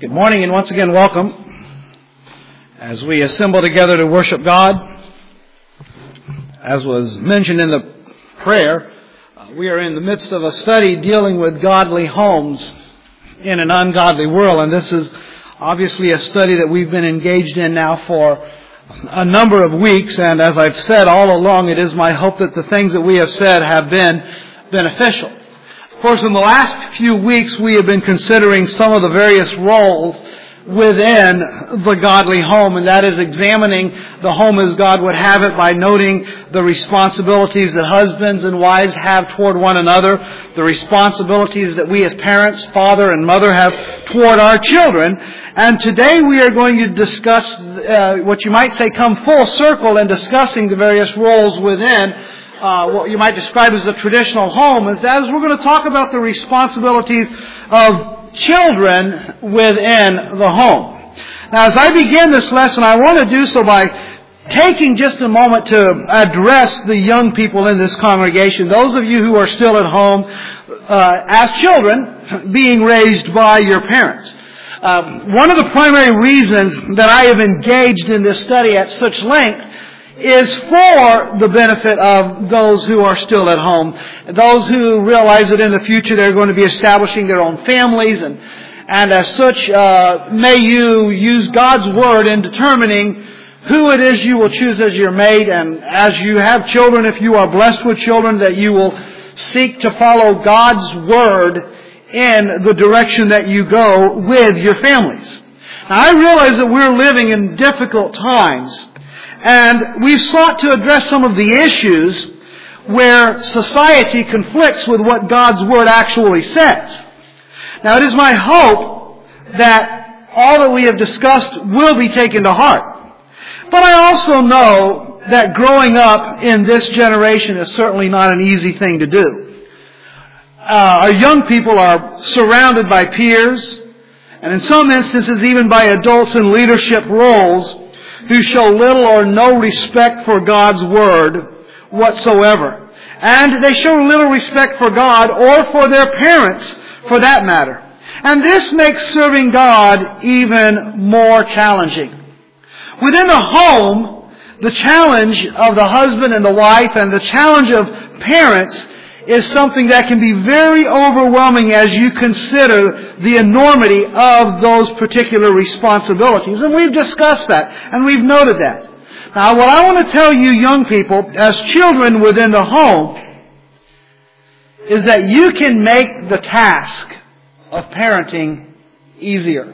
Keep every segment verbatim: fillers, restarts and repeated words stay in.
Good morning and once again welcome as we assemble together to worship God. As was mentioned in the prayer, uh, we are in the midst of a study dealing with godly homes in an ungodly world, and this is obviously a study that we've been engaged in now for a number of weeks, and as I've said all along, it is my hope that the things that we have said have been beneficial. Of course, in the last few weeks, we have been considering some of the various roles within the godly home, and that is examining the home as God would have it by noting the responsibilities that husbands and wives have toward one another, the responsibilities that we as parents, father and mother, have toward our children. And today we are going to discuss uh, what you might say come full circle in discussing the various roles within Uh, what you might describe as a traditional home, is that we're going to talk about the responsibilities of children within the home. Now, as I begin this lesson, I want to do so by taking just a moment to address the young people in this congregation, those of you who are still at home uh, as children being raised by your parents. Um, one of the primary reasons that I have engaged in this study at such length is for the benefit of those who are still at home, those who realize that in the future they're going to be establishing their own families, and and as such, uh, may you use God's Word in determining who it is you will choose as your mate, and as you have children, if you are blessed with children, that you will seek to follow God's Word in the direction that you go with your families. Now, I realize that we're living in difficult times, and we've sought to address some of the issues where society conflicts with what God's Word actually says. Now, it is my hope that all that we have discussed will be taken to heart. But I also know that growing up in this generation is certainly not an easy thing to do. Uh, our young people are surrounded by peers, and in some instances even by adults in leadership roles, who show little or no respect for God's Word whatsoever. And they show little respect for God or for their parents, for that matter. And this makes serving God even more challenging. Within the home, the challenge of the husband and the wife and the challenge of parents is something that can be very overwhelming as you consider the enormity of those particular responsibilities. And we've discussed that, and we've noted that. Now, what I want to tell you young people, as children within the home, is that you can make the task of parenting easier.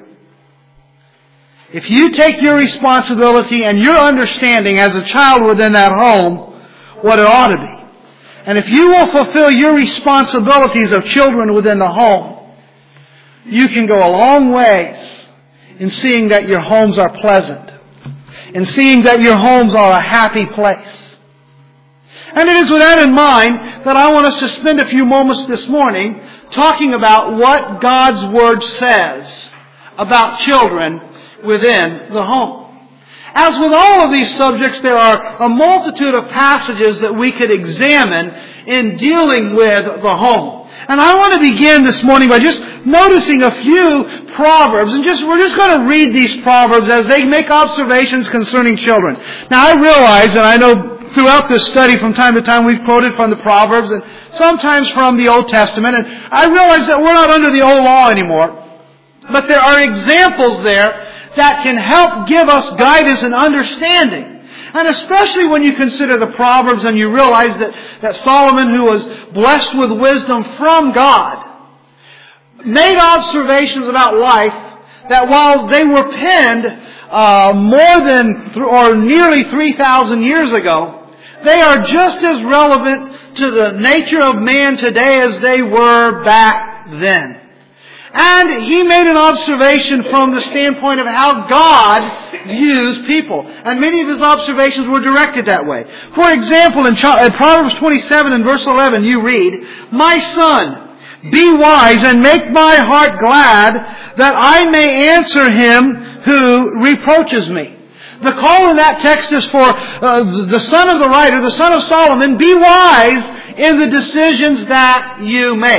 If you take your responsibility and your understanding as a child within that home, what it ought to be, and if you will fulfill your responsibilities of children within the home, you can go a long ways in seeing that your homes are pleasant, in seeing that your homes are a happy place. And it is with that in mind that I want us to spend a few moments this morning talking about what God's Word says about children within the home. As with all of these subjects, there are a multitude of passages that we could examine in dealing with the home. And I want to begin this morning by just noticing a few proverbs, and just we're just going to read these proverbs as they make observations concerning children. Now, I realize, and I know throughout this study from time to time we've quoted from the Proverbs and sometimes from the Old Testament, and I realize that we're not under the old law anymore, but there are examples there that can help give us guidance and understanding. And especially when you consider the Proverbs and you realize that, that Solomon, who was blessed with wisdom from God, made observations about life that while they were penned uh, more than, th- or nearly three thousand years ago, they are just as relevant to the nature of man today as they were back then. And he made an observation from the standpoint of how God views people. And many of his observations were directed that way. For example, in Proverbs twenty-seven and verse eleven, you read, "My son, be wise and make my heart glad, that I may answer him who reproaches me." The call in that text is for uh, the son of the writer, the son of Solomon, be wise in the decisions that you make.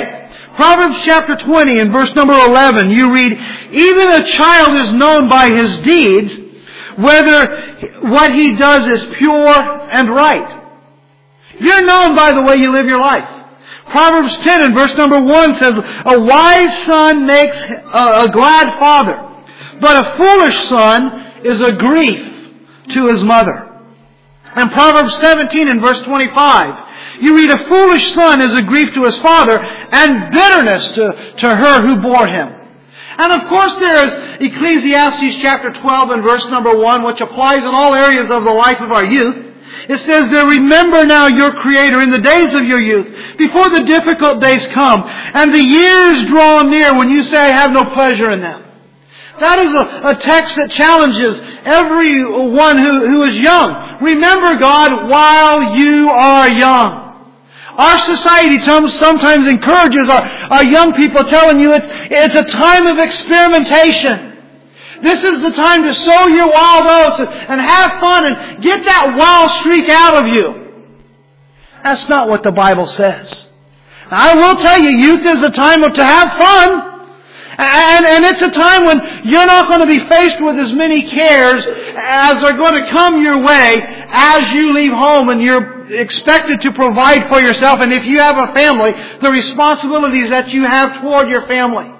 Proverbs chapter twenty and verse number eleven, you read, even a child is known by his deeds, whether what he does is pure and right. You're known by the way you live your life. Proverbs ten and verse number one says, a wise son makes a glad father, but a foolish son is a grief to his mother. And Proverbs seventeen and verse twenty-five, you read, a foolish son is a grief to his father, and bitterness to, to her who bore him. And of course there is Ecclesiastes chapter twelve and verse number one, which applies in all areas of the life of our youth. It says there, remember now your Creator in the days of your youth, before the difficult days come, and the years draw near when you say, I have no pleasure in them. That is a, a text that challenges everyone who, who is young. Remember God while you are young. Our society sometimes encourages our, our young people, telling you it's, it's a time of experimentation. This is the time to sow your wild oats and have fun and get that wild streak out of you. That's not what the Bible says. Now, I will tell you, youth is a time to have fun. And, and it's a time when you're not going to be faced with as many cares as are going to come your way as you leave home and you're expected to provide for yourself. And if you have a family, the responsibilities that you have toward your family.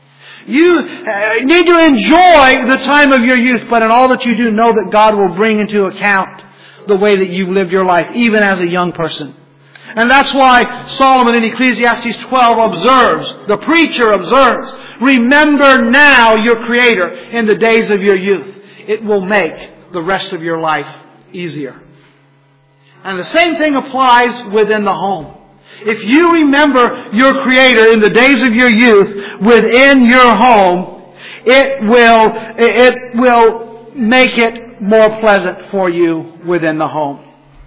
You need to enjoy the time of your youth, but in all that you do, know that God will bring into account the way that you've lived your life, even as a young person. And that's why Solomon in Ecclesiastes twelve observes, the preacher observes, remember now your Creator in the days of your youth. It will make the rest of your life easier. And the same thing applies within the home. If you remember your Creator in the days of your youth within your home, it will, it will make it more pleasant for you within the home.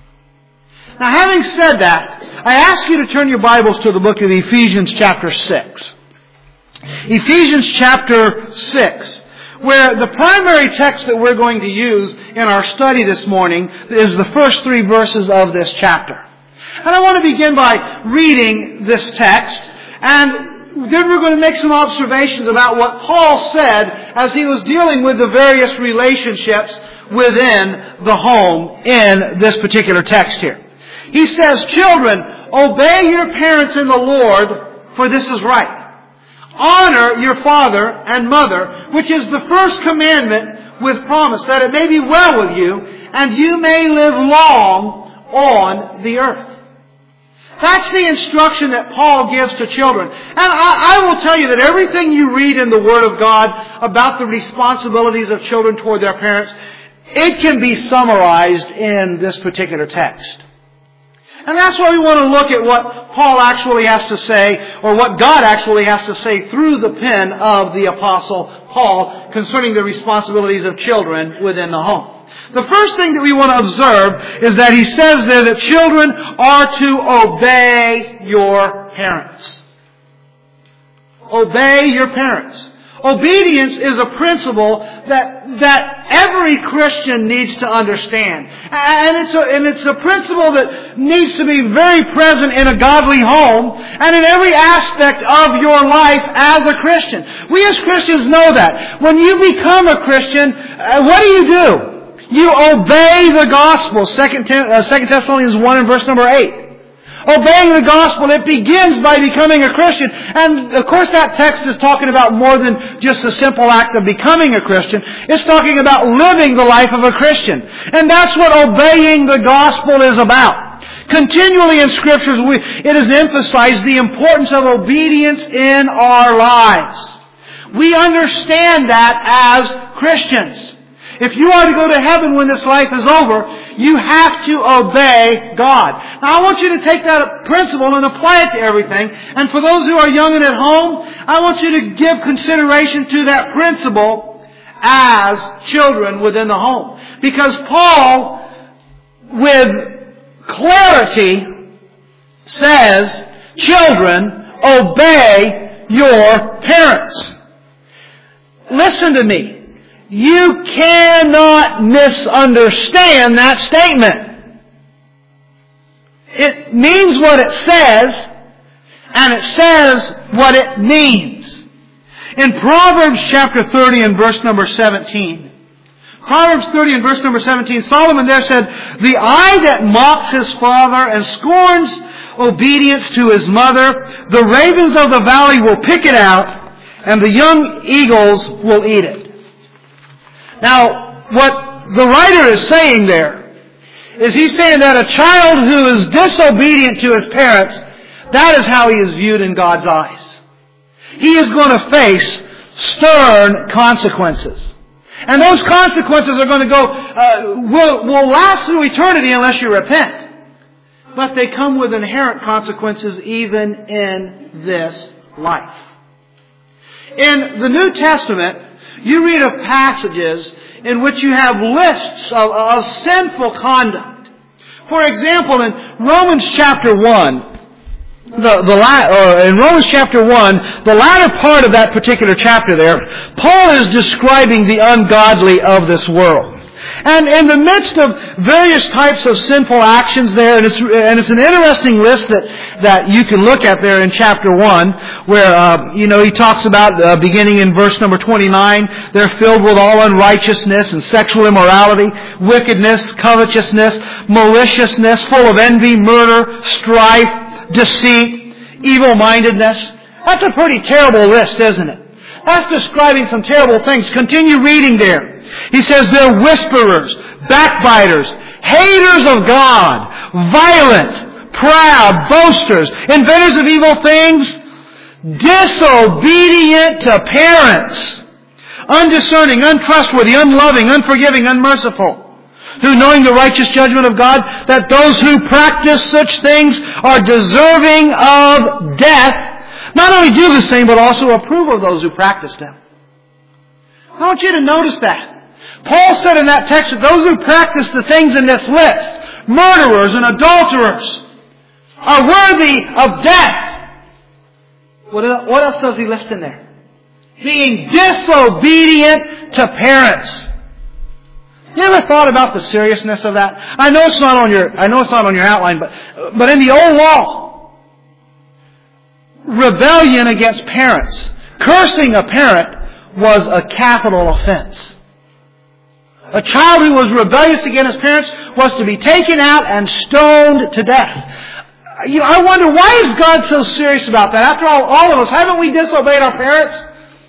Now, having said that, I ask you to turn your Bibles to the book of Ephesians chapter six. Ephesians chapter six, where the primary text that we're going to use in our study this morning is the first three verses of this chapter. And I want to begin by reading this text, and then we're going to make some observations about what Paul said as he was dealing with the various relationships within the home in this particular text here. He says, children, obey your parents in the Lord, for this is right. Honor your father and mother, which is the first commandment with promise, that it may be well with you, and you may live long on the earth. That's the instruction that Paul gives to children. And I, I will tell you that everything you read in the Word of God about the responsibilities of children toward their parents, it can be summarized in this particular text. And that's why we want to look at what Paul actually has to say, or what God actually has to say through the pen of the Apostle Paul concerning the responsibilities of children within the home. The first thing that we want to observe is that he says there that children are to obey your parents. Obey your parents. Obedience is a principle that that every Christian needs to understand. And it's a, and it's a principle that needs to be very present in a godly home and in every aspect of your life as a Christian. We as Christians know that. When you become a Christian, uh, what do you do? You obey the gospel. Second Thessalonians one and verse number eight. Obeying the gospel, it begins by becoming a Christian. And of course that text is talking about more than just the simple act of becoming a Christian. It's talking about living the life of a Christian. And that's what obeying the gospel is about. Continually in Scriptures, we, it is emphasized the importance of obedience in our lives. We understand that as Christians. If you are to go to heaven when this life is over, you have to obey God. Now I want you to take that principle and apply it to everything. And for those who are young and at home, I want you to give consideration to that principle as children within the home. Because Paul, with clarity, says, children, obey your parents. Listen to me. You cannot misunderstand that statement. It means what it says, And it says what it means. In Proverbs chapter thirty and verse number seventeen, Proverbs thirty and verse number seventeen, Solomon there said, "The eye that mocks his father and scorns obedience to his mother, the ravens of the valley will pick it out, and the young eagles will eat it." Now, what the writer is saying there is he's saying that a child who is disobedient to his parents, that is how he is viewed in God's eyes. He is going to face stern consequences. And those consequences are going to go, uh, will, will last through eternity unless you repent. But they come with inherent consequences even in this life. In the New Testament, you read of passages in which you have lists of, of sinful conduct. For example, in Romans chapter one, The, the, or in Romans chapter one, the latter part of that particular chapter there, Paul is describing the ungodly of this world. And in the midst of various types of sinful actions there, and it's, and it's an interesting list that, that you can look at there in chapter one, where, uh, you know, he talks about, uh, beginning in verse number twenty-nine, they're filled with all unrighteousness and sexual immorality, wickedness, covetousness, maliciousness, full of envy, murder, strife, deceit, evil-mindedness. That's a pretty terrible list, isn't it? That's describing some terrible things. Continue reading there. He says they're whisperers, backbiters, haters of God, violent, proud, boasters, inventors of evil things, disobedient to parents, undiscerning, untrustworthy, unloving, unforgiving, unmerciful, who, knowing the righteous judgment of God, that those who practice such things are deserving of death, not only do the same, but also approve of those who practice them. I want you to notice that. Paul said in that text that those who practice the things in this list, murderers and adulterers, are worthy of death. What else does he list in there? Being disobedient to parents. You ever thought about the seriousness of that? I know it's not on your, I know it's not on your outline, but, but in the old law, rebellion against parents, cursing a parent, was a capital offense. A child who was rebellious against his parents was to be taken out and stoned to death. You know, I wonder, why is God so serious about that? After all, all of us, haven't we disobeyed our parents?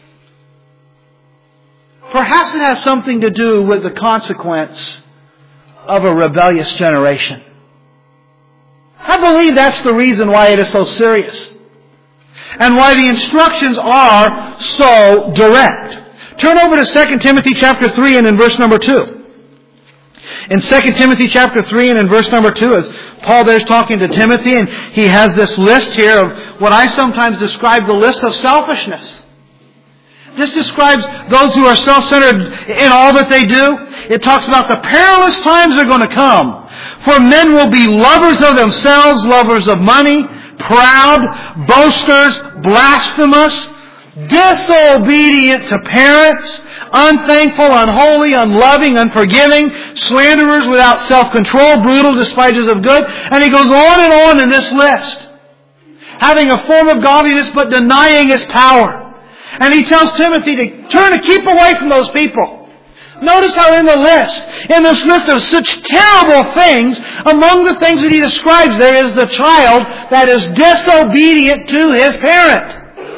Perhaps it has something to do with the consequence of a rebellious generation. I believe that's the reason why it is so serious. And why the instructions are so direct. Turn over to Second Timothy chapter three and in verse number two. In Second Timothy chapter three and in verse number two, as Paul there's talking to Timothy, and he has this list here of what I sometimes describe the list of selfishness. This describes those who are self-centered in all that they do. It talks about the perilous times are going to come. For men will be lovers of themselves, lovers of money, proud, boasters, blasphemous, disobedient to parents, unthankful, unholy, unloving, unforgiving, slanderers without self-control, brutal, despisers of good. And he goes on and on in this list. Having a form of godliness but denying its power. And he tells Timothy to turn to keep away from those people. Notice how in the list, in this list of such terrible things, among the things that he describes there is the child that is disobedient to his parent.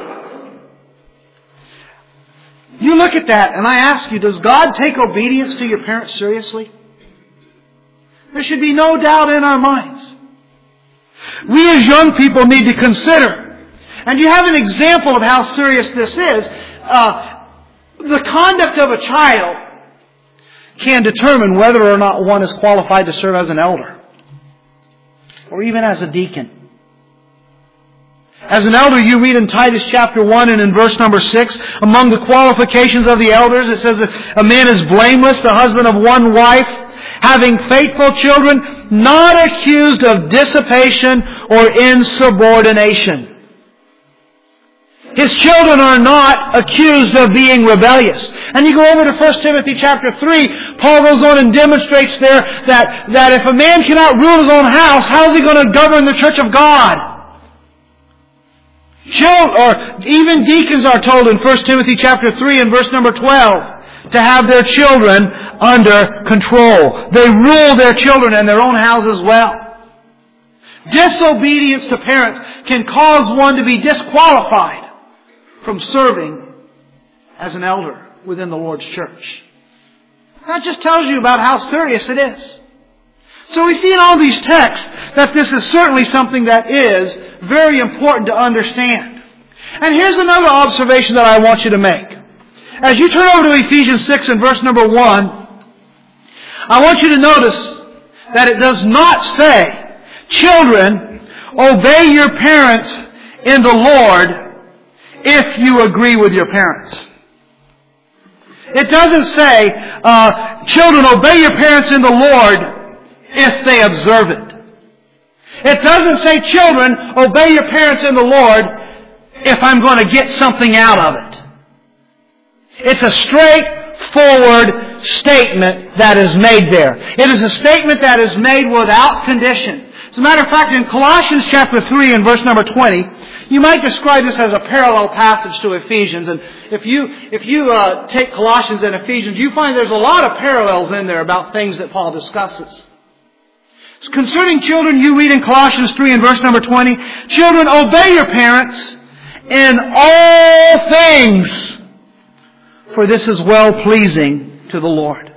You look at that and I ask you, does God take obedience to your parents seriously? There should be no doubt in our minds. We as young people need to consider, and you have an example of how serious this is, uh, the conduct of a child can determine whether or not one is qualified to serve as an elder or even as a deacon. As an elder, you read in Titus chapter one and in verse number six, among the qualifications of the elders, it says that a man is blameless, the husband of one wife, having faithful children, not accused of dissipation or insubordination. His children are not accused of being rebellious. And you go over to First Timothy chapter three, Paul goes on and demonstrates there that, that if a man cannot rule his own house, how is he going to govern the church of God? Children, or even deacons are told in First Timothy chapter three and verse number twelve to have their children under control. They rule their children and their own house as well. Disobedience to parents can cause one to be disqualified from serving as an elder within the Lord's church. That just tells you about how serious it is. So we see in all these texts that this is certainly something that is very important to understand. And here's another observation that I want you to make. As you turn over to Ephesians six and verse number one, I want you to notice that it does not say, children, obey your parents in the Lord if you agree with your parents. It doesn't say, uh, children, obey your parents in the Lord if they observe it. It doesn't say, children, obey your parents in the Lord if I'm going to get something out of it. It's a straightforward statement that is made there. It is a statement that is made without condition. As a matter of fact, in Colossians chapter three and verse number twenty, you might describe this as a parallel passage to Ephesians. And if you if you uh, take Colossians and Ephesians, you find there's a lot of parallels in there about things that Paul discusses. Concerning children, you read in Colossians three and verse number twenty, children, obey your parents in all things, for this is well-pleasing to the Lord.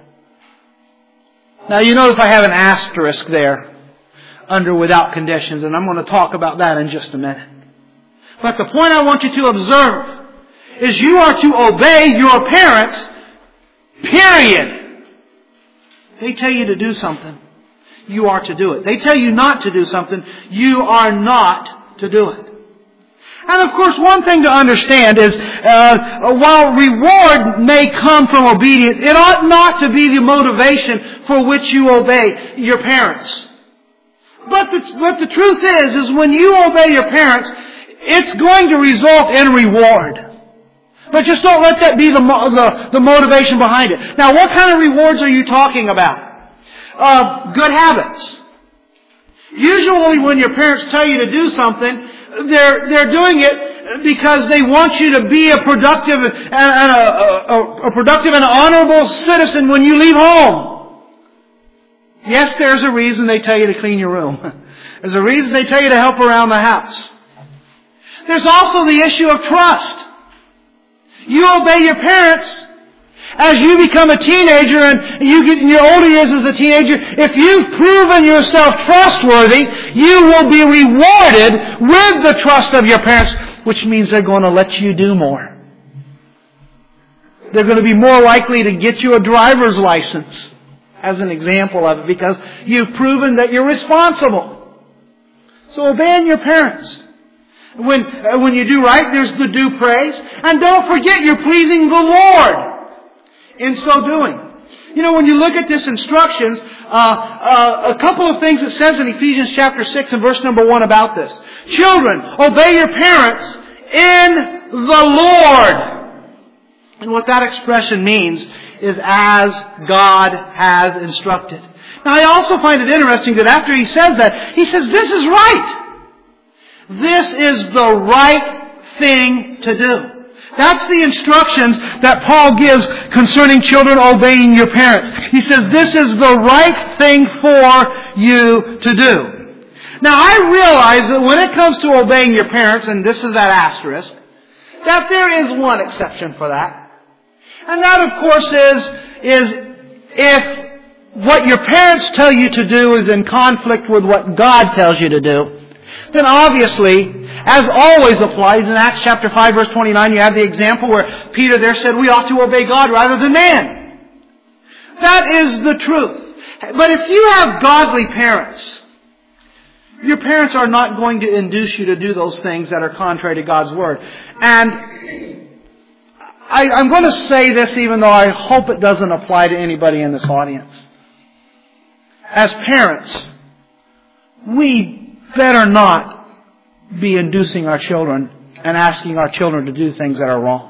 Now you notice I have an asterisk there under without conditions, and I'm going to talk about that in just a minute. But the point I want you to observe is you are to obey your parents, period. They tell you to do something, you are to do it. They tell you not to do something, you are not to do it. And of course, one thing to understand is, uh, while reward may come from obedience, it ought not to be the motivation for which you obey your parents. But the, but the truth is, is when you obey your parents, it's going to result in reward. But just don't let that be the, the, the motivation behind it. Now, what kind of rewards are you talking about? Uh, good habits. Usually when your parents tell you to do something, they're, they're doing it because they want you to be a productive and a, a, a productive and honorable citizen when you leave home. Yes, there's a reason they tell you to clean your room. There's a reason they tell you to help around the house. There's also the issue of trust. You obey your parents as you become a teenager and you get in your older years as a teenager. If you've proven yourself trustworthy, you will be rewarded with the trust of your parents, which means they're going to let you do more. They're going to be more likely to get you a driver's license, as an example of it, because you've proven that you're responsible. So obeying your parents. When, uh, when you do right, there's the due praise. And don't forget, you're pleasing the Lord in so doing. You know, when you look at this instructions, uh, uh, a couple of things it says in Ephesians chapter six and verse number one about this. Children, obey your parents in the Lord. And what that expression means is as God has instructed. Now I also find it interesting that after he says that, he says this is right. This is the right thing to do. That's the instructions that Paul gives concerning children obeying your parents. He says this is the right thing for you to do. Now I realize that when it comes to obeying your parents, and this is that asterisk, that there is one exception for that. And that, of course, is, is if what your parents tell you to do is in conflict with what God tells you to do, then obviously, as always applies in Acts chapter five, verse twenty-nine, you have the example where Peter there said we ought to obey God rather than man. That is the truth. But if you have godly parents, your parents are not going to induce you to do those things that are contrary to God's Word. And I, I'm going to say this even though I hope it doesn't apply to anybody in this audience. As parents, we better not be inducing our children and asking our children to do things that are wrong.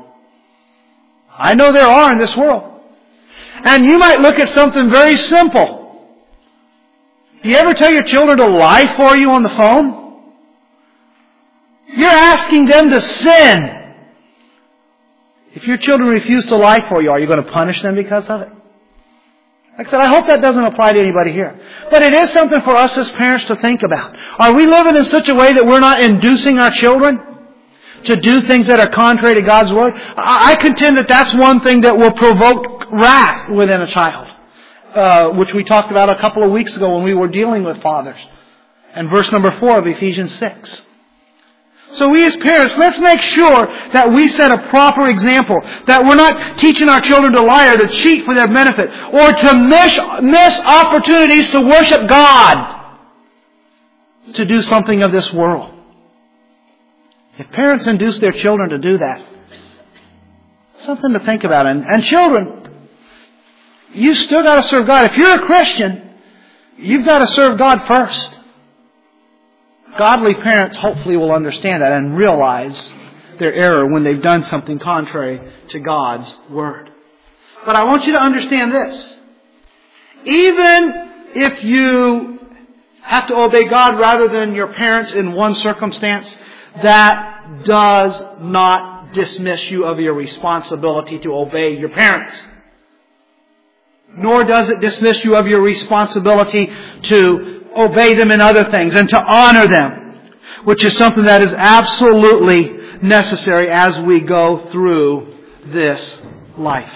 I know there are in this world. And you might look at something very simple. Do you ever tell your children to lie for you on the phone? You're asking them to sin. If your children refuse to lie for you, are you going to punish them because of it? Like I said, I hope that doesn't apply to anybody here. But it is something for us as parents to think about. Are we living in such a way that we're not inducing our children to do things that are contrary to God's Word? I contend that that's one thing that will provoke wrath within a child, uh, which we talked about a couple of weeks ago when we were dealing with fathers. And verse number four of Ephesians six. So we as parents, let's make sure that we set a proper example. That we're not teaching our children to lie or to cheat for their benefit. Or to miss, miss opportunities to worship God. To do something of this world. If parents induce their children to do that, something to think about. And, and children, you still got to serve God. If you're a Christian, you've got to serve God first. Godly parents hopefully will understand that and realize their error when they've done something contrary to God's Word. But I want you to understand this. Even if you have to obey God rather than your parents in one circumstance, that does not dismiss you of your responsibility to obey your parents. Nor does it dismiss you of your responsibility to obey them in other things and to honor them, which is something that is absolutely necessary as we go through this life.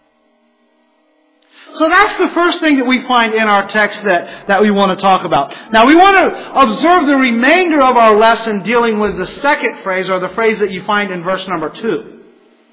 So that's the first thing that we find in our text that, that we want to talk about. Now we want to observe the remainder of our lesson dealing with the second phrase, or the phrase that you find in verse number two.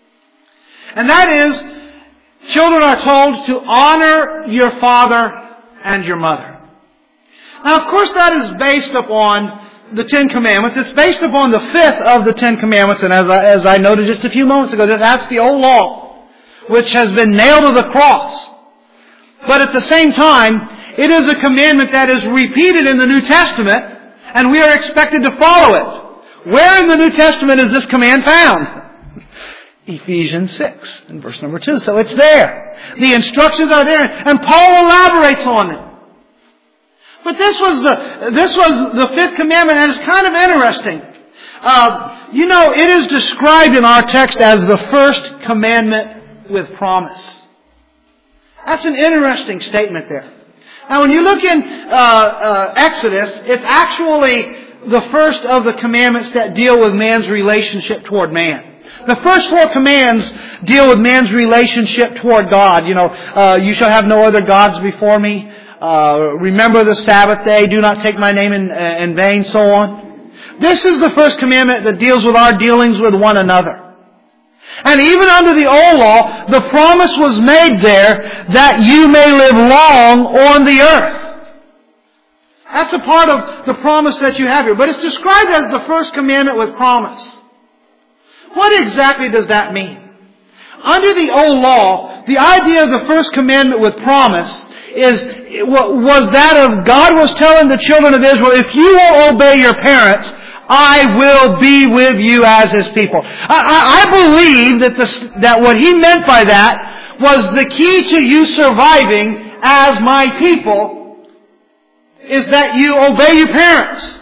And that is, children are told to honor your father and your mother. Now, of course, that is based upon the Ten Commandments. It's based upon the fifth of the Ten Commandments. And as I, as I noted just a few moments ago, that's the old law, which has been nailed to the cross. But at the same time, it is a commandment that is repeated in the New Testament, and we are expected to follow it. Where in the New Testament is this command found? Ephesians six, in verse number two. So it's there. The instructions are there, and Paul elaborates on it. But this was the this was the fifth commandment, and it's kind of interesting. Uh, you know, it is described in our text as the first commandment with promise. That's an interesting statement there. Now, when you look in uh, uh, Exodus, it's actually the first of the commandments that deal with man's relationship toward man. The first four commands deal with man's relationship toward God. You know, uh, you shall have no other gods before me. Uh, remember the Sabbath day. Do not take my name in, uh, in vain, so on. This is the first commandment that deals with our dealings with one another. And even under the old law, the promise was made there that you may live long on the earth. That's a part of the promise that you have here. But it's described as the first commandment with promise. What exactly does that mean? Under the old law, the idea of the first commandment with promise is was that of God was telling the children of Israel, if you will obey your parents, I will be with you as His people. I, I, I believe that, the, that what He meant by that was the key to you surviving as my people is that you obey your parents.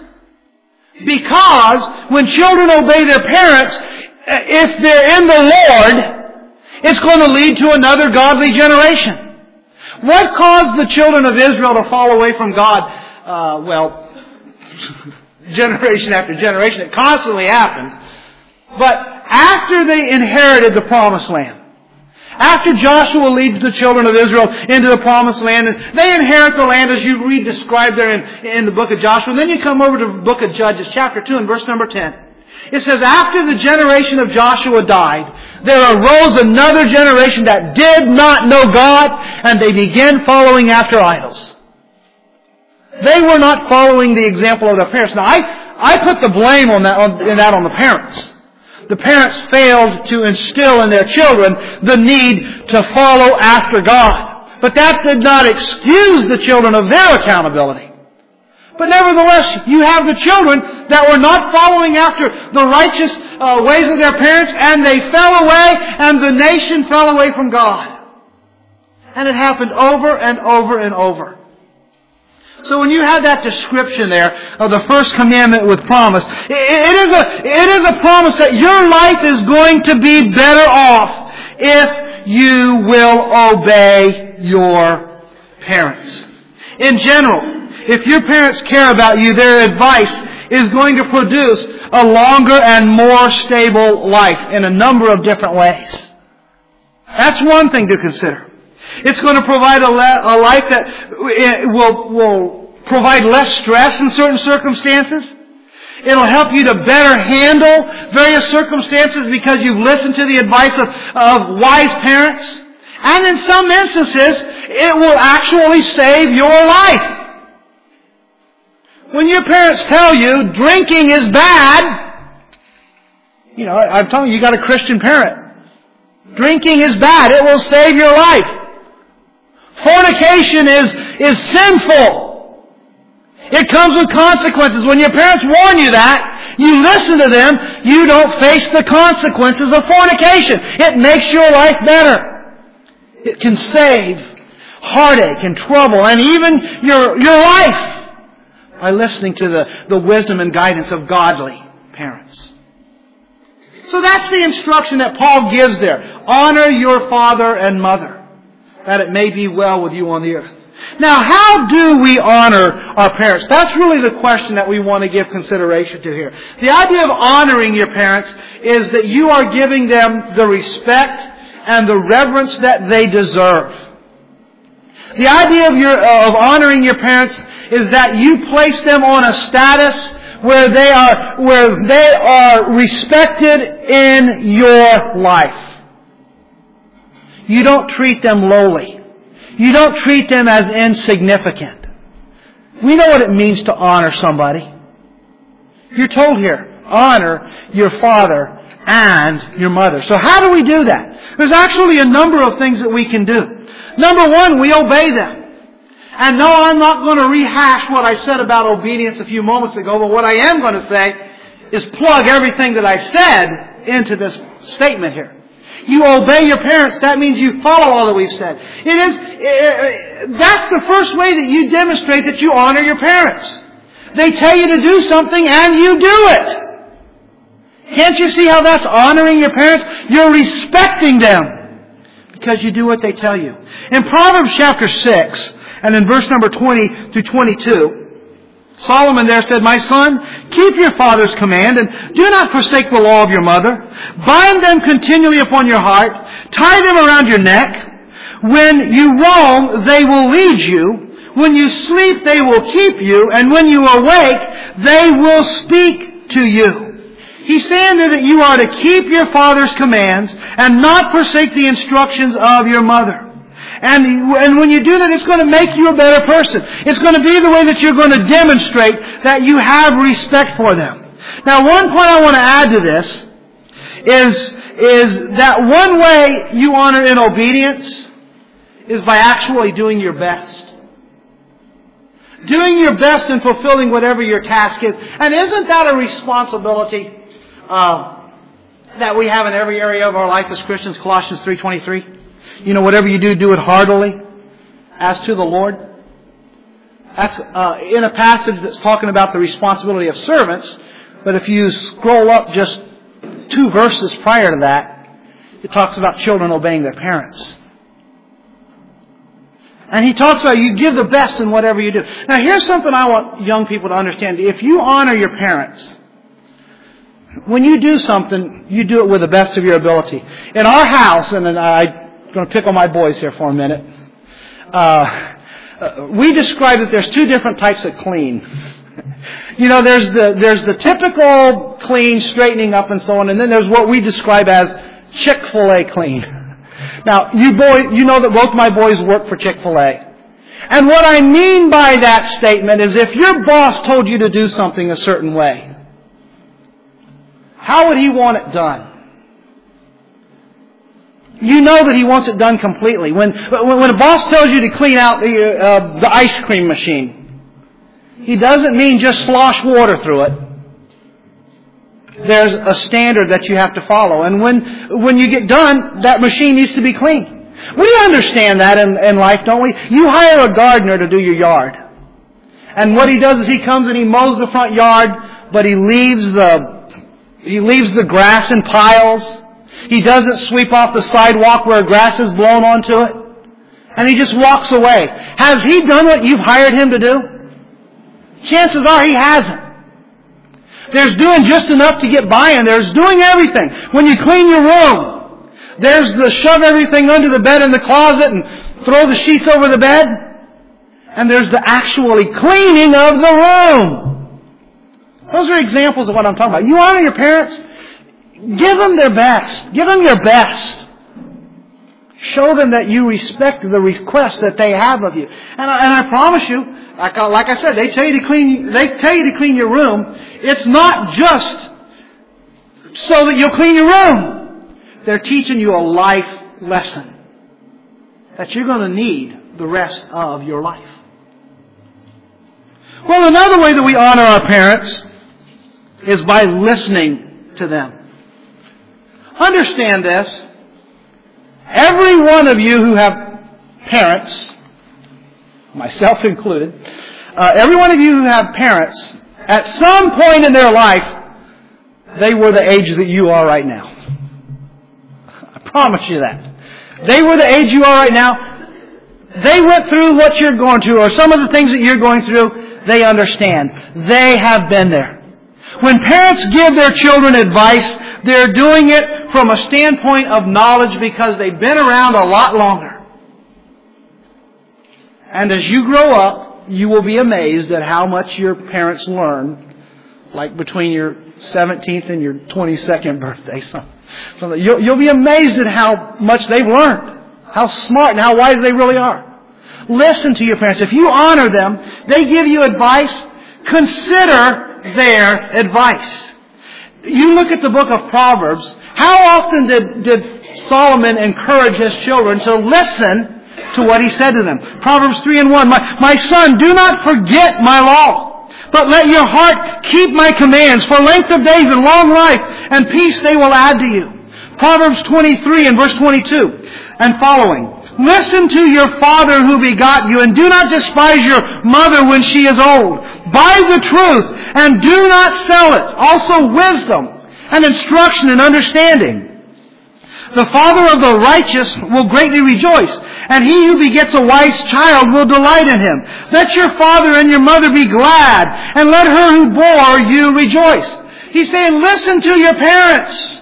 Because when children obey their parents, if they're in the Lord, it's going to lead to another godly generation. What caused the children of Israel to fall away from God? Uh, well, generation after generation. It constantly happened. But after they inherited the promised land, after Joshua leads the children of Israel into the promised land, and they inherit the land as you read described there in, in the book of Joshua, and then you come over to the book of Judges, chapter two and verse number ten. It says, after the generation of Joshua died, there arose another generation that did not know God, and they began following after idols. They were not following the example of their parents. Now, I, I put the blame on that, on, in that on the parents. The parents failed to instill in their children the need to follow after God. But that did not excuse the children of their accountability. But nevertheless, you have the children that were not following after the righteous uh, ways of their parents, and they fell away, and the nation fell away from God. And it happened over and over and over. So when you have that description there of the first commandment with promise, it, it is a, it is a promise that your life is going to be better off if you will obey your parents. In general, if your parents care about you, their advice is going to produce a longer and more stable life in a number of different ways. That's one thing to consider. It's going to provide a, le- a life that will, will provide less stress in certain circumstances. It'll help you to better handle various circumstances because you've listened to the advice of, of wise parents. And in some instances, it will actually save your life. When your parents tell you drinking is bad, you know, I'm telling you, you got a Christian parent. Drinking is bad. It will save your life. Fornication is, is sinful. It comes with consequences. When your parents warn you that, you listen to them, you don't face the consequences of fornication. It makes your life better. It can save heartache and trouble and even your, your life by listening to the, the wisdom and guidance of godly parents. So that's the instruction that Paul gives there. Honor your father and mother, that it may be well with you on the earth. Now, how do we honor our parents? That's really the question that we want to give consideration to here. The idea of honoring your parents is that you are giving them the respect and the reverence that they deserve. The idea of, your, of honoring your parents is that you place them on a status where they are, where they are respected in your life. You don't treat them lowly. You don't treat them as insignificant. We know what it means to honor somebody. You're told here, honor your father and your mother. So how do we do that? There's actually a number of things that we can do. Number one, we obey them. And no, I'm not going to rehash what I said about obedience a few moments ago, but what I am going to say is plug everything that I said into this statement here. You obey your parents, that means you follow all that we've said. It is, it, that's the first way that you demonstrate that you honor your parents. They tell you to do something and you do it. Can't you see how that's honoring your parents? You're respecting them because you do what they tell you. In Proverbs chapter six, and in verse number twenty through twenty-two, Solomon there said, "My son, keep your father's command and do not forsake the law of your mother. Bind them continually upon your heart. Tie them around your neck. When you roam, they will lead you. When you sleep, they will keep you. And when you awake, they will speak to you." He's saying that you are to keep your father's commands and not forsake the instructions of your mother. And, and when you do that, it's going to make you a better person. It's going to be the way that you're going to demonstrate that you have respect for them. Now, one point I want to add to this is, is that one way you honor in obedience is by actually doing your best. Doing your best in fulfilling whatever your task is. And isn't that a responsibility uh, that we have in every area of our life as Christians? Colossians three twenty-three. You know, whatever you do, do it heartily as to the Lord. That's uh, in a passage that's talking about the responsibility of servants. But if you scroll up just two verses prior to that, it talks about children obeying their parents. And he talks about you give the best in whatever you do. Now here's something I want young people to understand. If you honor your parents, when you do something, you do it with the best of your ability. In our house, and I... I'm going to pick on my boys here for a minute. Uh, uh, we describe that there's two different types of clean. You know, there's the there's the typical clean, straightening up and so on, and then there's what we describe as Chick-fil-A clean. Now, you boy, you know that both my boys work for Chick-fil-A. And what I mean by that statement is if your boss told you to do something a certain way, how would he want it done? You know that he wants it done completely. When when a boss tells you to clean out the, uh, the ice cream machine, he doesn't mean just slosh water through it. There's a standard that you have to follow. And when when you get done, that machine needs to be clean. We understand that in, in life, don't we? You hire a gardener to do your yard. And what he does is he comes and he mows the front yard, but he leaves the, he leaves the grass in piles. He doesn't sweep off the sidewalk where grass is blown onto it. And he just walks away. Has he done what you've hired him to do? Chances are he hasn't. There's doing just enough to get by, and there's doing everything. When you clean your room, there's the shove everything under the bed in the closet and throw the sheets over the bed. And there's the actually cleaning of the room. Those are examples of what I'm talking about. You honor your parents, give them their best. Give them your best. Show them that you respect the request that they have of you. And I, and I promise you, like, like I said, they tell you to clean, they tell you to clean your room. It's not just so that you'll clean your room. They're teaching you a life lesson that you're going to need the rest of your life. Well, another way that we honor our parents is by listening to them. Understand this. Every one of you who have parents, myself included, uh, every one of you who have parents, at some point in their life, they were the age that you are right now. I promise you that. They were the age you are right now. They went through what you're going through, or some of the things that you're going through. They understand. They have been there. When parents give their children advice, they're doing it from a standpoint of knowledge because they've been around a lot longer. And as you grow up, you will be amazed at how much your parents learn, like between your seventeenth and your twenty-second birthday. So, so you'll, you'll be amazed at how much they've learned, how smart and how wise they really are. Listen to your parents. If you honor them, they give you advice, consider their advice. You look at the book of Proverbs. How often did, did Solomon encourage his children to listen to what he said to them? Proverbs three and one. My, my son, do not forget my law, but let your heart keep my commands. For length of days and long life and peace they will add to you. Proverbs twenty-three and verse twenty-two and following. Listen to your father who begot you, and do not despise your mother when she is old. Buy the truth and do not sell it. Also wisdom and instruction and understanding. The father of the righteous will greatly rejoice, and he who begets a wise child will delight in him. Let your father and your mother be glad, and let her who bore you rejoice. He's saying, listen to your parents.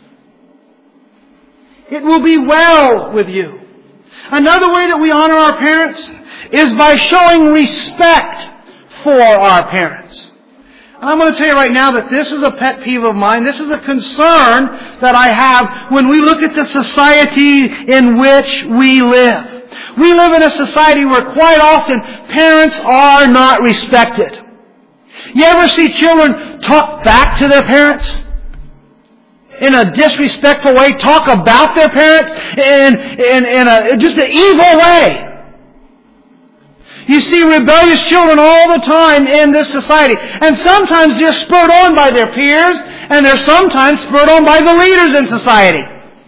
It will be well with you. Another way that we honor our parents is by showing respect for our parents. And I'm going to tell you right now that this is a pet peeve of mine. This is a concern that I have when we look at the society in which we live. We live in a society where quite often parents are not respected. You ever see children talk back to their parents? In a disrespectful way, talk about their parents in, in, in a, just an evil way. You see rebellious children all the time in this society. And sometimes they're spurred on by their peers, and they're sometimes spurred on by the leaders in society.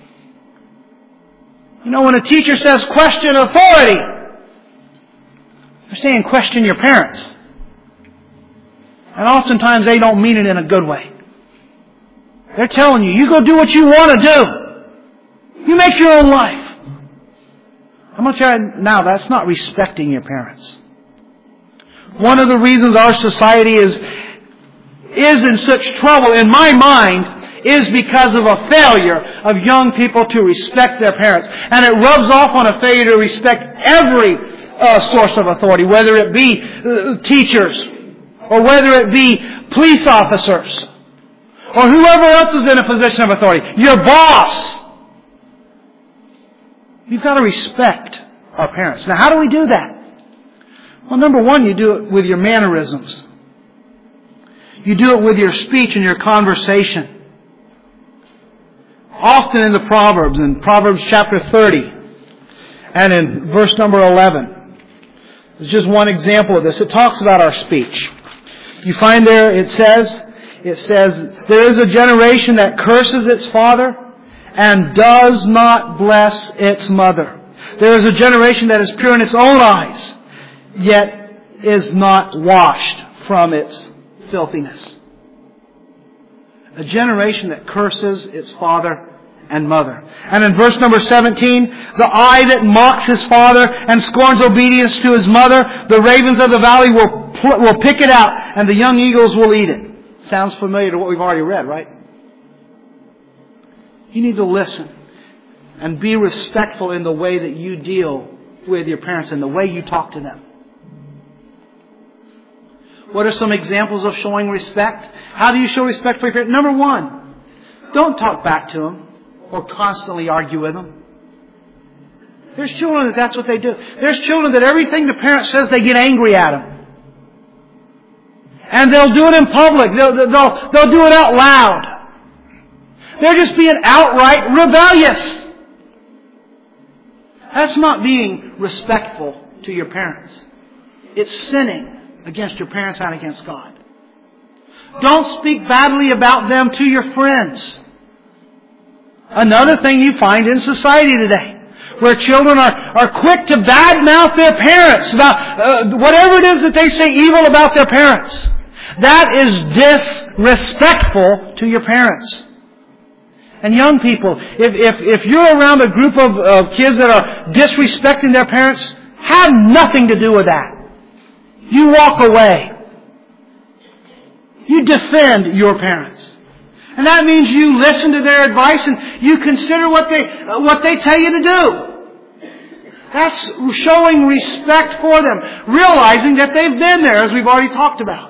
You know, when a teacher says question authority, they're saying question your parents. And oftentimes they don't mean it in a good way. They're telling you, you go do what you want to do. You make your own life. I'm going to tell you now, that's not respecting your parents. One of the reasons our society is, is in such trouble, in my mind, is because of a failure of young people to respect their parents. And it rubs off on a failure to respect every uh, source of authority, whether it be uh, teachers, or whether it be police officers, or whoever else is in a position of authority. Your boss. You've got to respect our parents. Now, how do we do that? Well, number one, you do it with your mannerisms. You do it with your speech and your conversation. Often in the Proverbs, in Proverbs chapter thirty, and in verse number eleven, there's just one example of this. It talks about our speech. You find there, it says, It says, there is a generation that curses its father and does not bless its mother. There is a generation that is pure in its own eyes, yet is not washed from its filthiness. A generation that curses its father and mother. And in verse number seventeen, the eye that mocks his father and scorns obedience to his mother, the ravens of the valley will, will pick it out, and the young eagles will eat it. Sounds familiar to what we've already read, right? You need to listen and be respectful in the way that you deal with your parents and the way you talk to them. What are some examples of showing respect? How do you show respect for your parents? Number one, don't talk back to them or constantly argue with them. There's children that that's what they do. There's children that everything the parent says, they get angry at them. And they'll do it in public. They'll, they'll, they'll do it out loud. They're just being outright rebellious. That's not being respectful to your parents. It's sinning against your parents and against God. Don't speak badly about them to your friends. Another thing you find in society today, where children are, are quick to badmouth their parents about uh, whatever it is that they say evil about their parents. That is disrespectful to your parents. And young people, if, if, if you're around a group of, of kids that are disrespecting their parents, have nothing to do with that. You walk away. You defend your parents. And that means you listen to their advice and you consider what they, what they tell you to do. That's showing respect for them. Realizing that they've been there, as we've already talked about.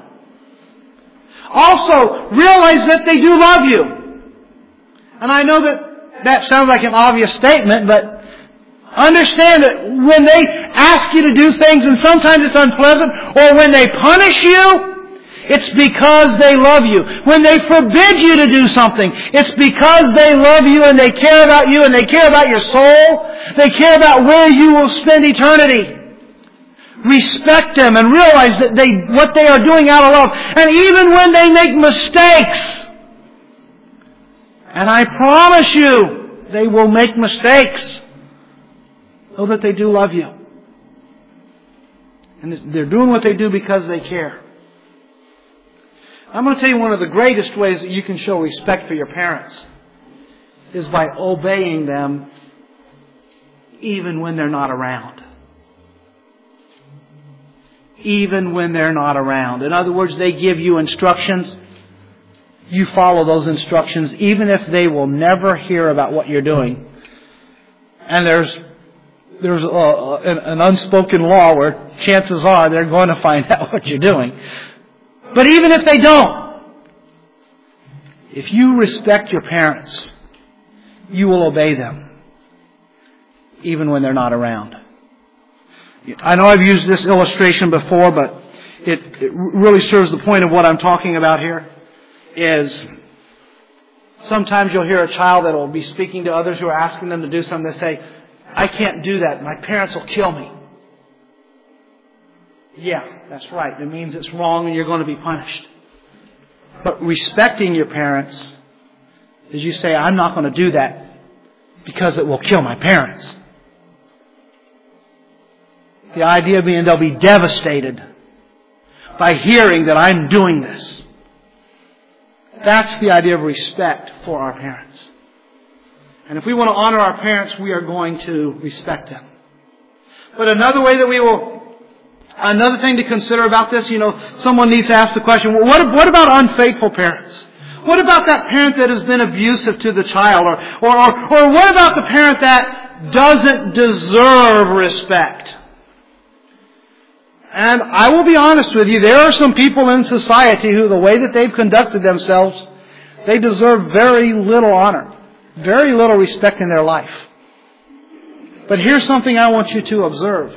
Also, realize that they do love you. And I know that that sounds like an obvious statement, but understand that when they ask you to do things, and sometimes it's unpleasant, or when they punish you, it's because they love you. When they forbid you to do something, it's because they love you and they care about you and they care about your soul. They care about where you will spend eternity. Respect them and realize that they what they are doing out of love. And even when they make mistakes, and I promise you, they will make mistakes, know that they do love you. And they're doing what they do because they care. I'm going to tell you one of the greatest ways that you can show respect for your parents is by obeying them even when they're not around. Even when they're not around. In other words, they give you instructions. You follow those instructions even if they will never hear about what you're doing. And there's there's a, an, an unspoken law where chances are they're going to find out what you're doing. But even if they don't, if you respect your parents, you will obey them even when they're not around. I know I've used this illustration before, but it, it really serves the point of what I'm talking about here. Is sometimes you'll hear a child that will be speaking to others who are asking them to do something. They say, I can't do that. My parents will kill me. Yeah, that's right. It means it's wrong and you're going to be punished. But respecting your parents is you say, I'm not going to do that because it will kill my parents. The idea being they'll be devastated by hearing that I'm doing this. That's the idea of respect for our parents. And if we want to honor our parents, we are going to respect them. But another way that we will, another thing to consider about this, you know, someone needs to ask the question, well, what, what about unfaithful parents? What about that parent that has been abusive to the child? Or, or, or, or what about the parent that doesn't deserve respect? And I will be honest with you, there are some people in society who, the way that they've conducted themselves, they deserve very little honor, very little respect in their life. But here's something I want you to observe.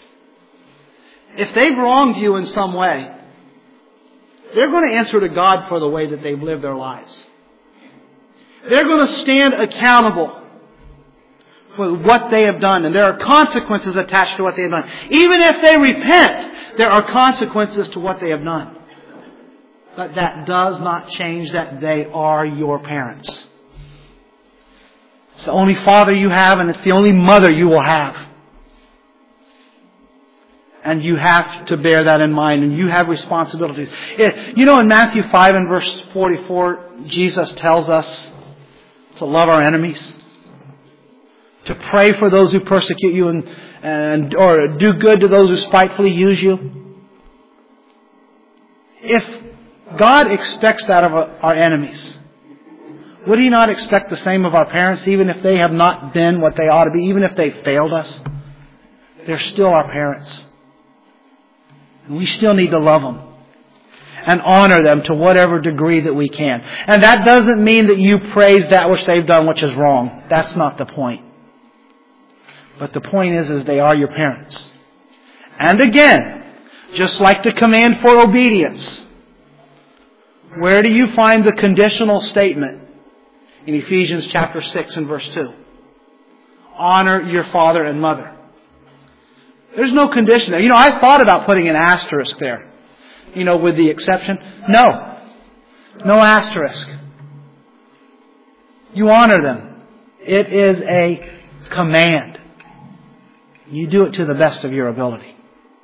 If they've wronged you in some way, they're going to answer to God for the way that they've lived their lives. They're going to stand accountable for what they have done. And there are consequences attached to what they have done. Even if they repent, there are consequences to what they have done. But that does not change that they are your parents. It's the only father you have and it's the only mother you will have. And you have to bear that in mind, and you have responsibilities. It, you know, in Matthew five and verse forty-four, Jesus tells us to love our enemies, to pray for those who persecute you, and, and or do good to those who spitefully use you. If God expects that of our enemies, would He not expect the same of our parents, even if they have not been what they ought to be, even if they failed us? They're still our parents. And we still need to love them and honor them to whatever degree that we can. And that doesn't mean that you praise that which they've done, which is wrong. That's not the point. But the point is, is they are your parents. And again, just like the command for obedience, where do you find the conditional statement? In Ephesians chapter six and verse two. Honor your father and mother. There's no condition there. You know, I thought about putting an asterisk there. You know, with the exception. No. No asterisk. You honor them. It is a command. You do it to the best of your ability.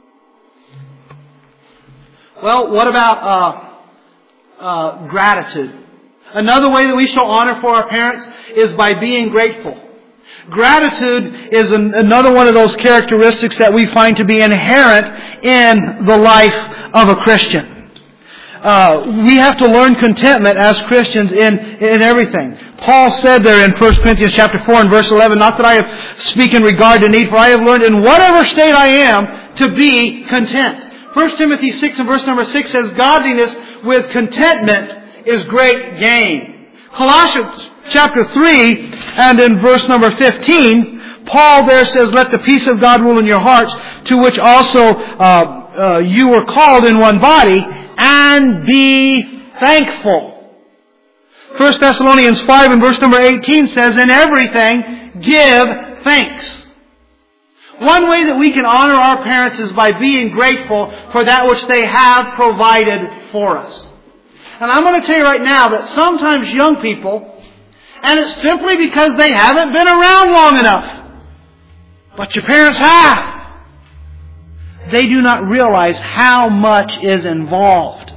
Well, what about uh, uh, gratitude? Another way that we show honor for our parents is by being grateful. Gratitude is an, another one of those characteristics that we find to be inherent in the life of a Christian. Uh, we have to learn contentment as Christians in, in everything. Paul said there in First Corinthians chapter four and verse eleven, not that I have speak in regard to need, for I have learned in whatever state I am to be content. First Timothy six and verse number six says, godliness with contentment is great gain. Colossians chapter three and in verse number fifteen, Paul there says, let the peace of God rule in your hearts, to which also uh, uh, you were called in one body, and be thankful. First Thessalonians five and verse number eighteen says, in everything give thanks. One way that we can honor our parents is by being grateful for that which they have provided for us. And I'm going to tell you right now that sometimes young people, and it's simply because they haven't been around long enough, but your parents have, they do not realize how much is involved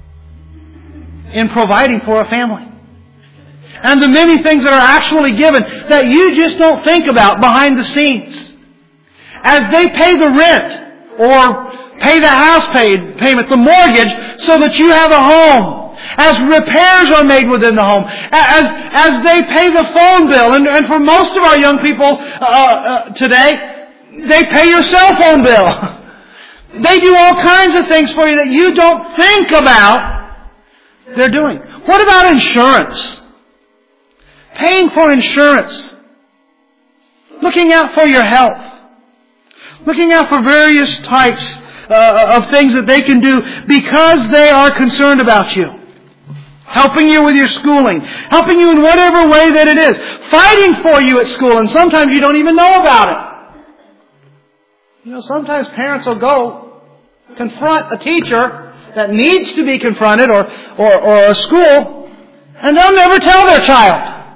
in providing for a family. And the many things that are actually given that you just don't think about behind the scenes. As they pay the rent or pay the house paid payment, the mortgage, so that you have a home. As repairs are made within the home. As, as they pay the phone bill. And, and for most of our young people uh, uh, today, they pay your cell phone bill. They do all kinds of things for you that you don't think about they're doing. What about insurance? Paying for insurance. Looking out for your health. Looking out for various types uh, of things that they can do because they are concerned about you. Helping you with your schooling. Helping you in whatever way that it is. Fighting for you at school, and sometimes you don't even know about it. You know, sometimes parents will go confront a teacher that needs to be confronted, or, or, or a school, and they'll never tell their child.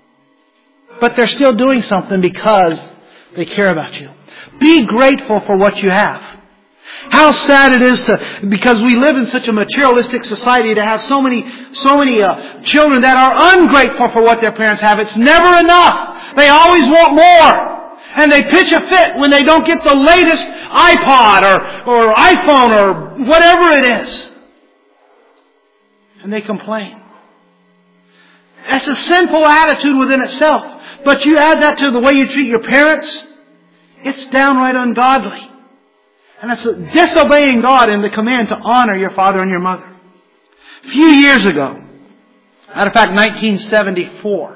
But they're still doing something because they care about you. Be grateful for what you have. How sad it is to, because we live in such a materialistic society, to have so many, so many uh, children that are ungrateful for what their parents have. It's never enough. They always want more. And they pitch a fit when they don't get the latest iPod or, or iPhone or whatever it is. And they complain. That's a sinful attitude within itself. But you add that to the way you treat your parents, it's downright ungodly. And that's disobeying God in the command to honor your father and your mother. A few years ago, matter of fact, nineteen seventy-four,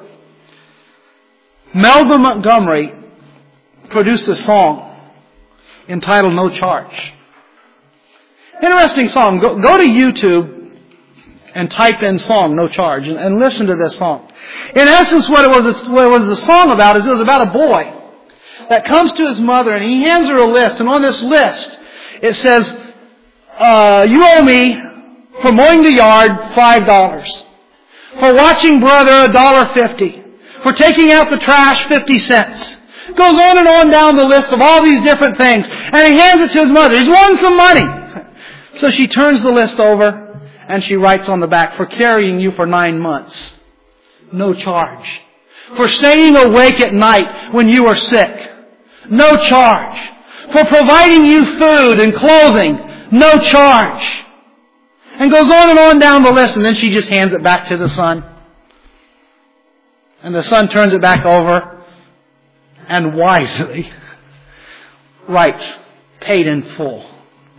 Melba Montgomery produced a song entitled No Charge. Interesting song. Go, go to YouTube and type in song, No Charge, and, and listen to this song. In essence, what it was, what it was a song about is it was about a boy that comes to his mother, and he hands her a list, and on this list it says, uh, you owe me for mowing the yard five dollars, for watching brother a dollar fifty, for taking out the trash fifty cents, Goes on and on down the list of all these different things. And he hands it to his mother. He's won some money. So she turns the list over and she writes on the back, for carrying you for nine months. No charge. For staying awake at night when you are sick. No charge. For providing you food and clothing. No charge. And goes on and on down the list, and then she just hands it back to the son. And the son turns it back over and wisely writes, paid in full.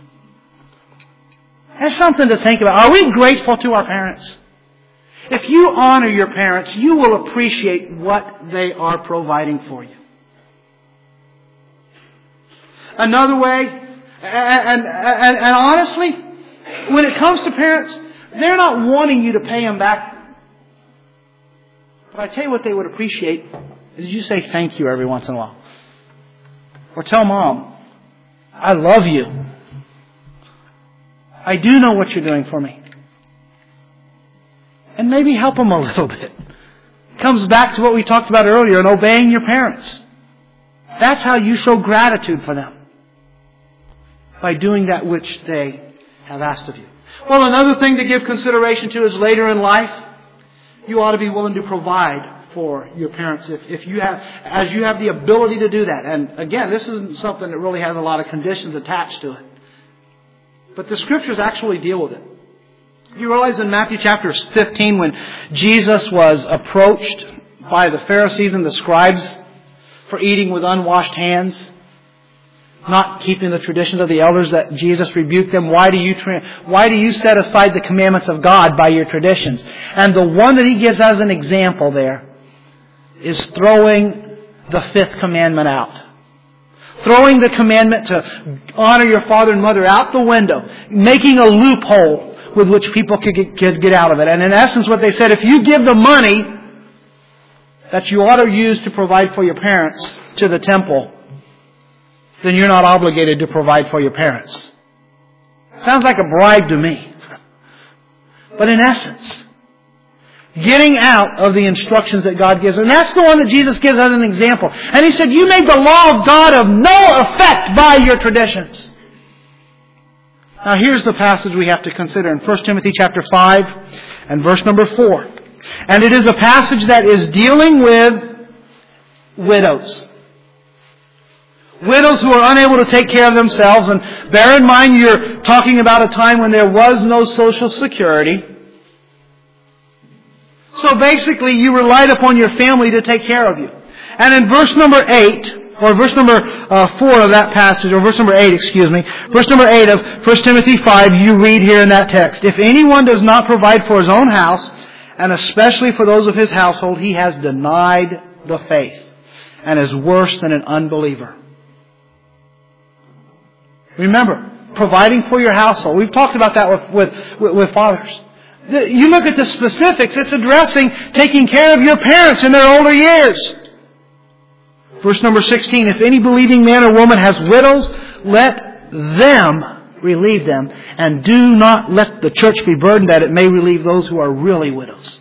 That's something to think about. Are we grateful to our parents? If you honor your parents, you will appreciate what they are providing for you. Another way, and, and, and, and honestly, when it comes to parents, they're not wanting you to pay them back. But I tell you what they would appreciate is you say thank you every once in a while. Or tell Mom, I love you. I do know what you're doing for me. And maybe help them a little bit. It comes back to what we talked about earlier in obeying your parents. That's how you show gratitude for them. By doing that which they have asked of you. Well, another thing to give consideration to is later in life, you ought to be willing to provide for your parents if, if you have, as you have the ability to do that. And again, this isn't something that really has a lot of conditions attached to it. But the Scriptures actually deal with it. You realize in Matthew chapter fifteen when Jesus was approached by the Pharisees and the scribes for eating with unwashed hands, not keeping the traditions of the elders, that Jesus rebuked them. Why do you tra- why do you set aside the commandments of God by your traditions? And the one that he gives as an example there is throwing the fifth commandment out. Throwing the commandment to honor your father and mother out the window. Making a loophole with which people could get, could get out of it. And in essence what they said, if you give the money that you ought to use to provide for your parents to the temple, then you're not obligated to provide for your parents. Sounds like a bribe to me. But in essence, getting out of the instructions that God gives. And that's the one that Jesus gives as an example. And He said, you made the law of God of no effect by your traditions. Now here's the passage we have to consider in First Timothy chapter five and verse number four. And it is a passage that is dealing with widows. Widows who are unable to take care of themselves. And bear in mind, you're talking about a time when there was no Social Security. So basically, you relied upon your family to take care of you. And in verse number eight, or verse number uh, four of that passage, or verse number eight, excuse me, verse number eight of First Timothy five, you read here in that text, if anyone does not provide for his own house, and especially for those of his household, he has denied the faith, and is worse than an unbeliever. Remember, providing for your household. We've talked about that with, with, with fathers. You look at the specifics, it's addressing taking care of your parents in their older years. Verse number sixteen, if any believing man or woman has widows, let them relieve them, and do not let the church be burdened that it may relieve those who are really widows.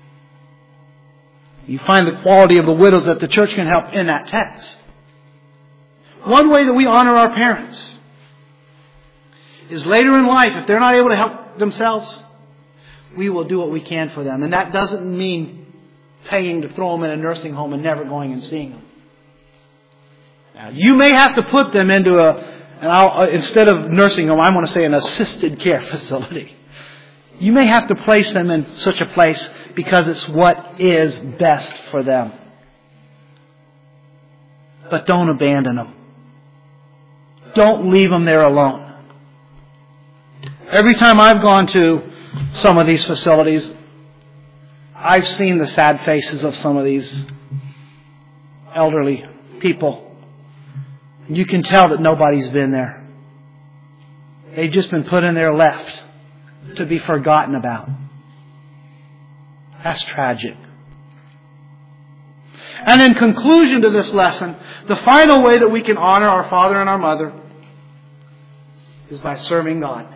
You find the quality of the widows that the church can help in that text. One way that we honor our parents is later in life, if they're not able to help themselves, we will do what we can for them. And that doesn't mean paying to throw them in a nursing home and never going and seeing them. Now, you may have to put them into a, and I'll, instead of nursing home, I'm going to say an assisted care facility. You may have to place them in such a place because it's what is best for them. But don't abandon them. Don't leave them there alone. Every time I've gone to some of these facilities, I've seen the sad faces of some of these elderly people. You can tell that nobody's been there. They've just been put in there, left to be forgotten about. That's tragic. And in conclusion to this lesson, the final way that we can honor our father and our mother is by serving God.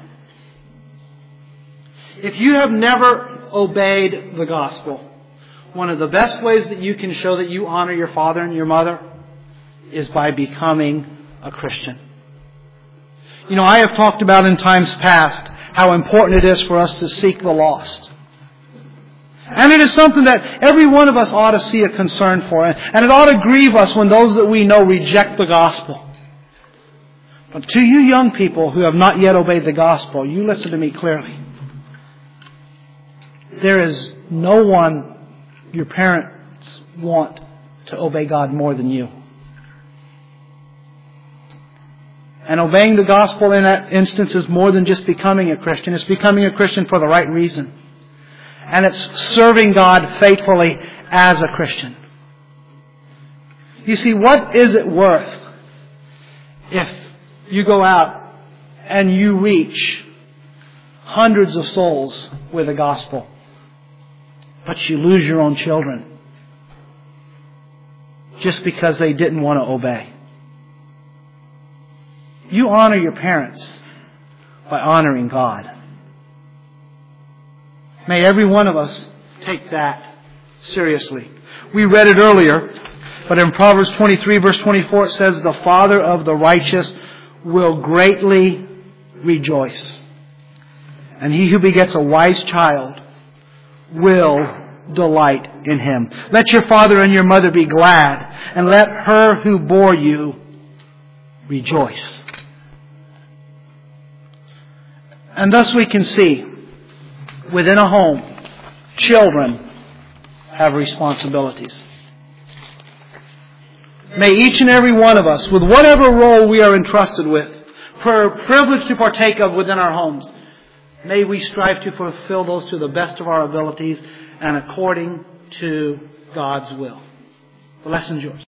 If you have never obeyed the gospel, one of the best ways that you can show that you honor your father and your mother is by becoming a Christian. You know, I have talked about in times past how important it is for us to seek the lost. And it is something that every one of us ought to see a concern for. And it ought to grieve us when those that we know reject the gospel. But to you young people who have not yet obeyed the gospel, you listen to me clearly. There is no one your parents want to obey God more than you. And obeying the gospel in that instance is more than just becoming a Christian. It's becoming a Christian for the right reason. And it's serving God faithfully as a Christian. You see, what is it worth if you go out and you reach hundreds of souls with the gospel, but you lose your own children just because they didn't want to obey? You honor your parents by honoring God. May every one of us take that seriously. We read it earlier, but in Proverbs twenty-three verse twenty-four it says, "The father of the righteous will greatly rejoice, and he who begets a wise child will delight in him. Let your father and your mother be glad, and let her who bore you rejoice." And thus we can see, within a home, children have responsibilities. May each and every one of us, with whatever role we are entrusted with, privileged to partake of within our homes, may we strive to fulfill those to the best of our abilities and according to God's will. The lesson's yours.